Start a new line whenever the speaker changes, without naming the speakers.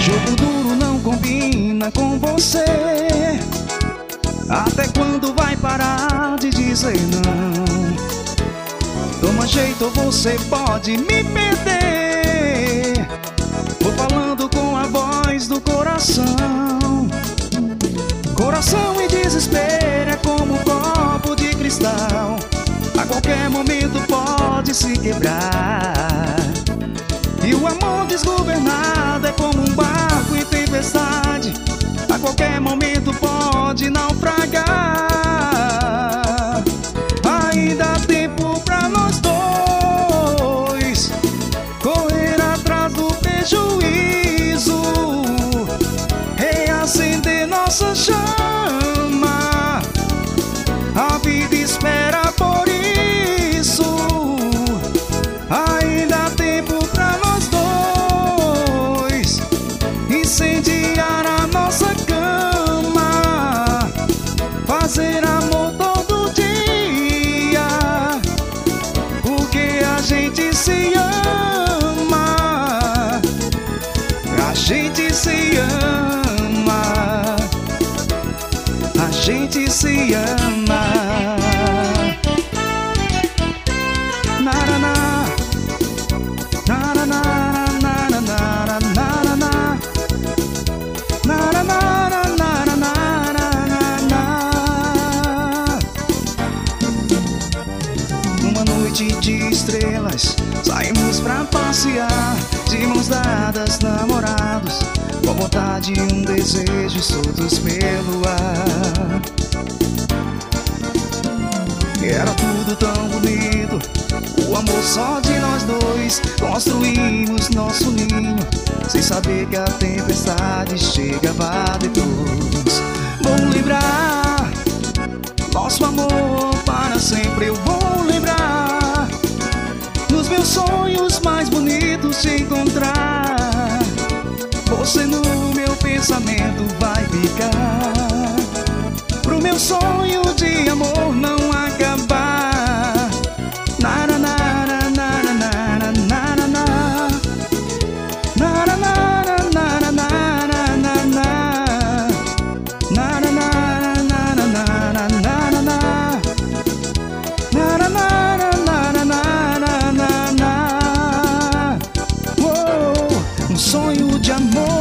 Jogo duro não combina com você. Até quando vai parar de dizer não? Toma jeito ou você pode me perder. Vou falando com a voz do coração. Coração em desespero é como um copo de cristal. A qualquer momento pode se quebrar. E o amor desgovernado é como um barco em tempestade. A qualquer momento pode naufragar. Ainda há tempo pra nós dois correr atrás do prejuízo, reacender nossa chama. A vida espera por isso. Ainda há tempo pra nós dois incendiar a nossa cama, fazer amor todo dia, porque a gente se ama. A gente se ama. A gente se ama. Naraná, naraná, naraná, naraná, naraná, naraná. Uma noite de estrelas, saímos pra passear, de mãos dadas, namorados, com vontade e um desejo soltos pelo ar. Era tudo tão bonito, o amor só de nós dois. Construímos nosso ninho, sem saber que a tempestade chegava depois. Vou lembrar nosso amor para sempre. Eu vou lembrar nos meus sonhos mais bonitos te encontrar. Você no meu pensamento vai ficar, pro meu sonho de amor não acabar. Naraná, naraná, naraná, naraná, naraná, naraná, naraná. Um sonho de amor